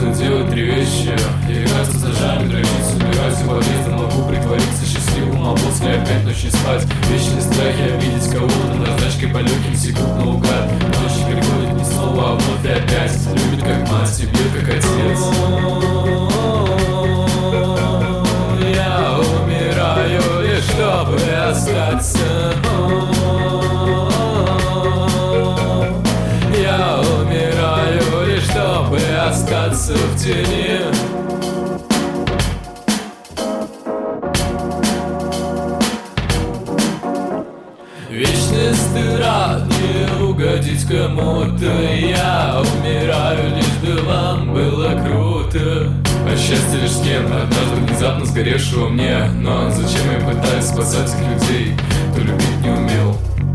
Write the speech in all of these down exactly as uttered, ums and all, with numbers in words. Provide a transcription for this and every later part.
нужно делать три вещи: играть с ножами, дрочить, убирать у подъезда. Могу притвориться счастливым, а после опять ночь не спать. Вечные страхи обидеть кого-то назначкой по легким секунд наугад. Ночь приходит не снова, а вновь и опять. Любит как мать и бьет как отец. Я умираю лишь чтобы остаться. Я умираю лишь чтобы остаться в тени. Вечный страх не угодить кому-то. Я умираю лишь бы вам было круто. А счастье лишь с кем однажды внезапно сгоревшего мне. Но зачем я пытаюсь спасать их людей, кто любить не умел?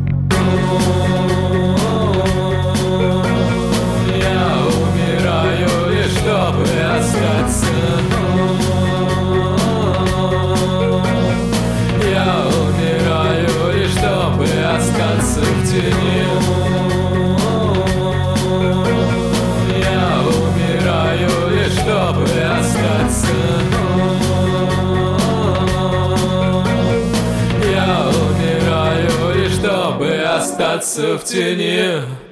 Я умираю лишь чтобы остаться. Я умираю лишь чтобы остаться в тени. Я умираю лишь чтобы остаться. Я умираю лишь чтобы остаться в тени.